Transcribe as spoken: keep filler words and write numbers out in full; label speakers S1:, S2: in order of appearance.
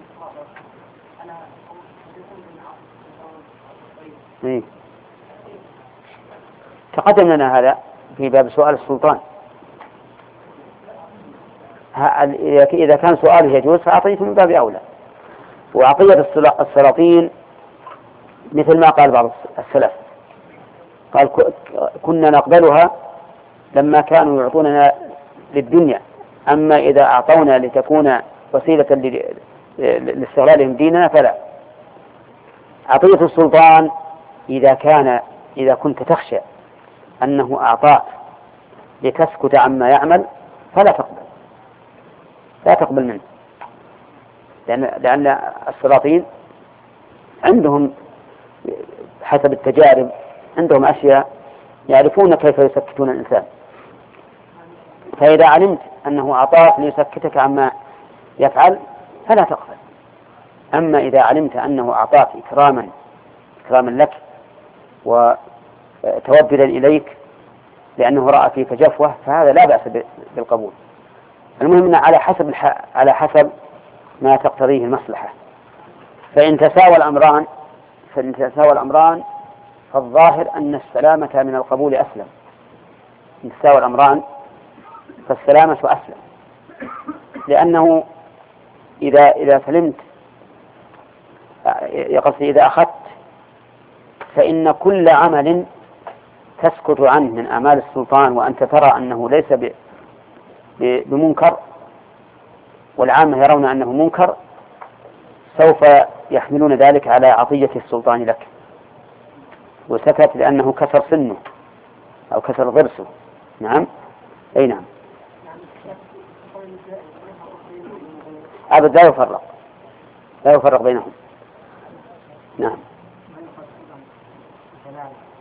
S1: إيه؟ تقدم لنا هذا في باب سؤال السلطان. إذا كان سؤاله يجوز فأعطيته من باب أولى. وعطية السلاطين مثل ما قال بعض السلف، قال كنا نقبلها لما كانوا يعطوننا للدنيا، أما إذا أعطونا لتكون وسيلة لاستغلالهم ديننا فلا. عطية السلطان إذا كان إذا كنت تخشى أنه أعطاك لتسكت عما يعمل فلا تقبل، لا تقبل منه، لأن لأن السلاطين عندهم حسب التجارب عندهم أشياء يعرفون كيف يسكتون الإنسان، فإذا علمت أنه أعطاك ليسكتك عما يفعل فلا تقبل. أما إذا علمت أنه أعطاك إكراما إكراما لك وتوبلا إليك لأنه رأى فيك جفوة فهذا لا بأس بالقبول. المهم على حسب على حسب ما تقتضيه المصلحة. فإن تساوى الأمران فإن تساوى الأمران فالظاهر أن السلامة من القبول أسلم. إن تساوى الأمران فالسلامة أسلم، لأنه إذا إذا سلمت يقصد إذا أخذت فإن كل عمل تسكت عنه من أعمال السلطان وأنت ترى أنه ليس بمنكر والعامة يرون أنه منكر سوف يحملون ذلك على عطية السلطان لك، وسكت لأنه كسر سنه أو كسر ضرسه. نعم أي نعم أبدا لا يفرق لا يفرق بينهم. نعم.